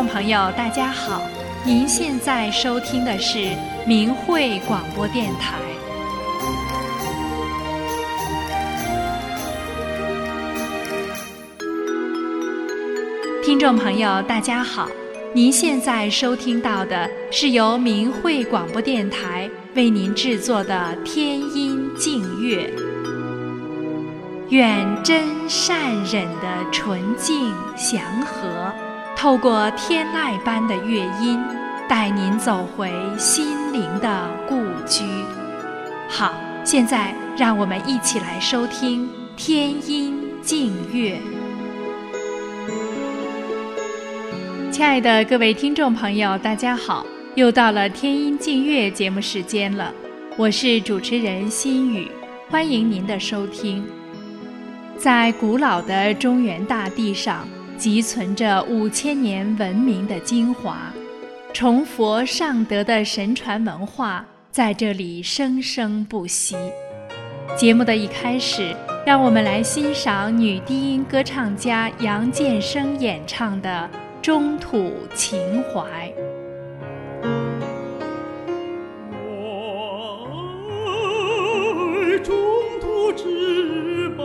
众朋友大家好，您现在收听的是明慧广播电台。听众朋友大家好，您现在收听到的是由明慧广播电台为您制作的天音净乐。愿真善忍的纯净祥和，透过天籁般的乐音，带您走回心灵的故居。好，现在让我们一起来收听天音净乐。亲爱的各位听众朋友大家好，又到了天音净乐节目时间了，我是主持人心雨，欢迎您的收听。在古老的中原大地上，积存着5000年文明的精华，崇佛尚德的神传文化在这里生生不息。节目的一开始，让我们来欣赏女低音歌唱家杨建生演唱的《中土情怀》。 我爱中土之邦，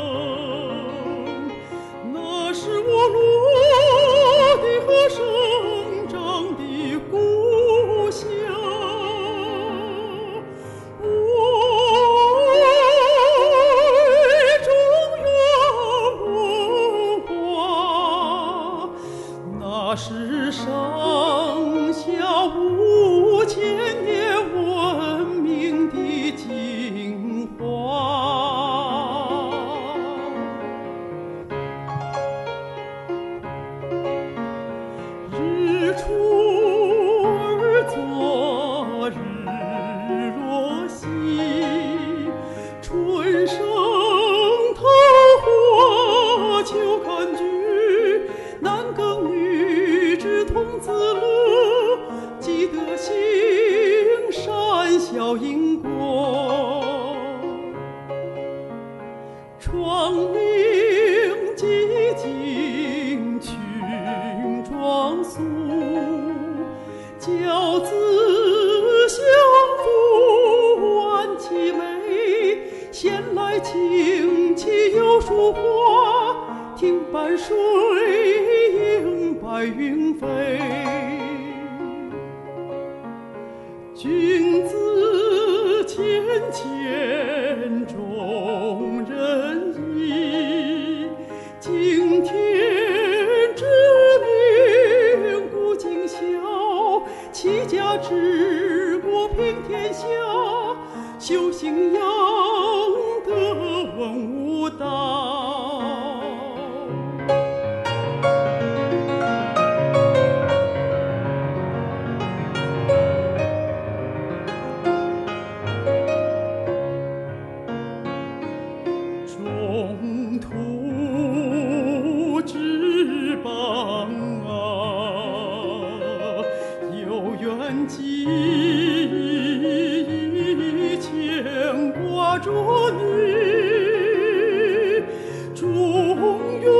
那是我落地和生长的故乡。我爱中原文化，那是上下5000年文明的精华。日出而作，日落西，春生桃花，秋看菊，男耕女织童子乐，积德行善效因果，创明寂静群庄肃，教子相扶安其美，闲来清气有树花，听伴水映白云飞。君子谦谦重仁义，敬天之命固尽孝，齐家治国平天下，修行养德文武道。中土之邦啊，有缘记忆牵挂着你，中原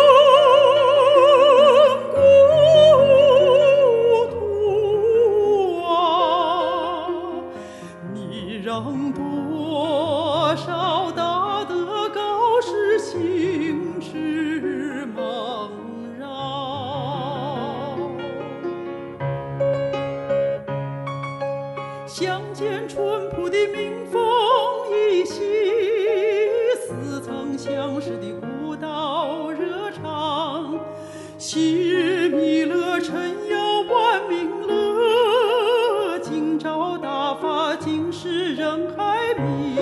故土啊，你让多少大德高士行之茫然，相见淳朴的民风依稀，似曾相识的古道热肠，昔日弥勒陈瑶万民乐，今朝大发今时人海迷。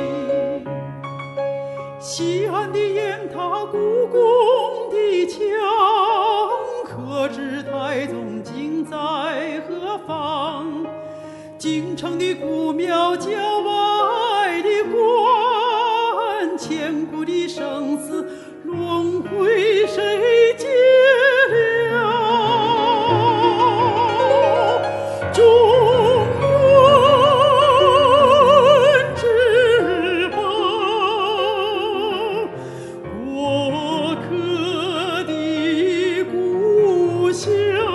西安的雁塔，故宫的墙，可知太宗今在何方？京城的古庙，郊外的关，千古的生死轮回，谁解了？中原之邦，国客的故乡。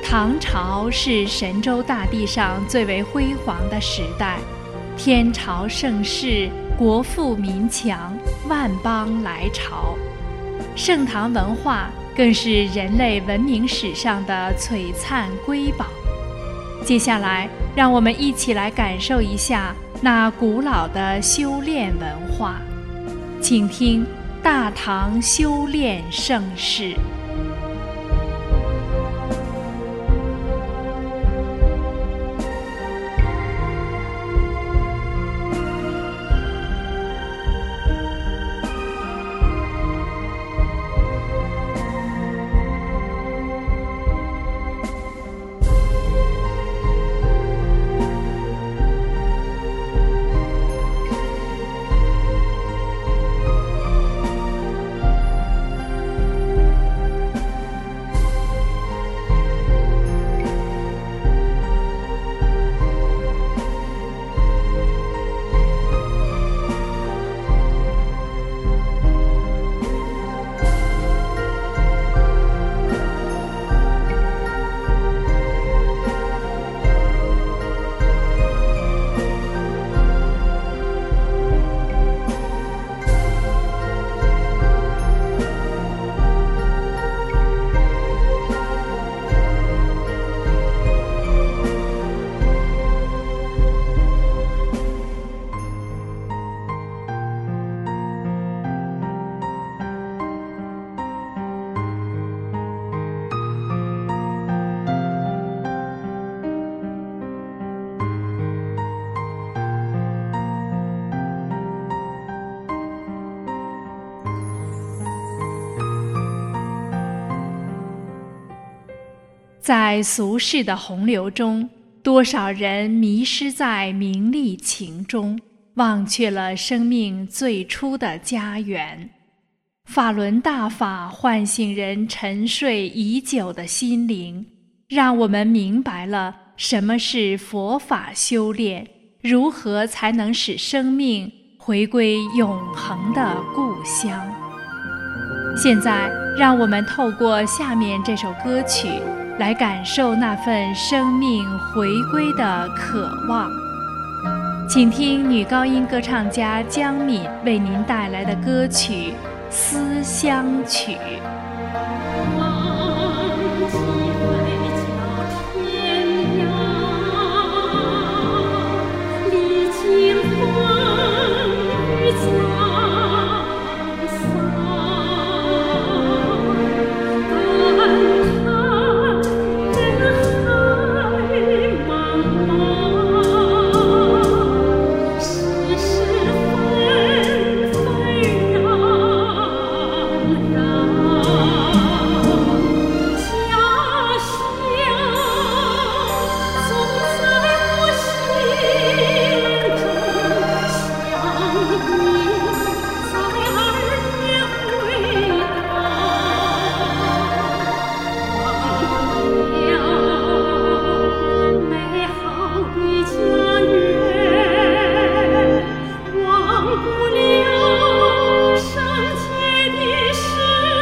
唐朝是神州大地上最为辉煌的时代，天朝盛世，国富民强，万邦来朝。盛唐文化更是人类文明史上的璀璨瑰宝。接下来，让我们一起来感受一下那古老的修炼文化。请听大唐修炼盛世。在俗世的洪流中，多少人迷失在名利情中，忘却了生命最初的家园。法轮大法唤醒人沉睡已久的心灵，让我们明白了什么是佛法修炼，如何才能使生命回归永恒的故乡。现在，让我们透过下面这首歌曲来感受那份生命回归的渴望。请听女高音歌唱家江敏为您带来的歌曲《思乡曲》。 忘不了生前的事。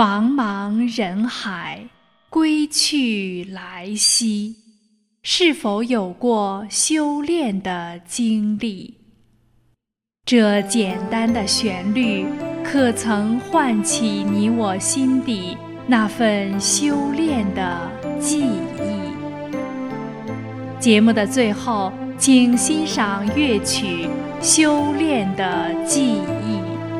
茫茫人海，归去来兮，是否有过修炼的经历？这简单的旋律，可曾唤起你我心底那份修炼的记忆？节目的最后，请欣赏乐曲《修炼的记忆》。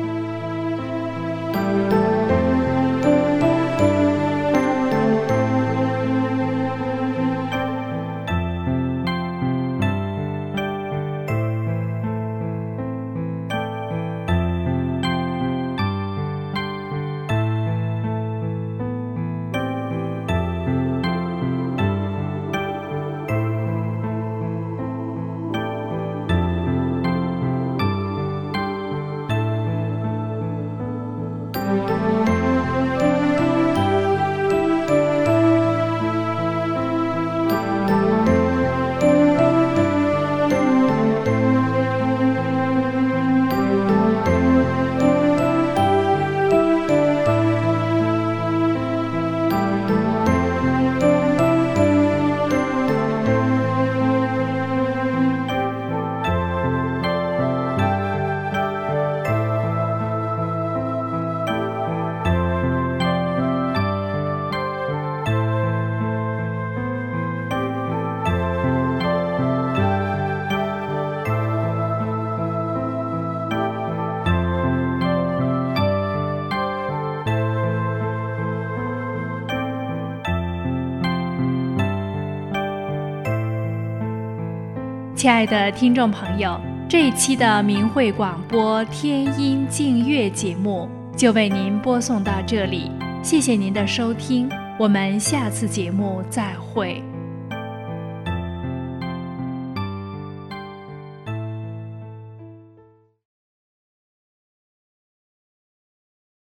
亲爱的听众朋友，这一期的明慧广播天音净乐节目就为您播送到这里，谢谢您的收听，我们下次节目再会。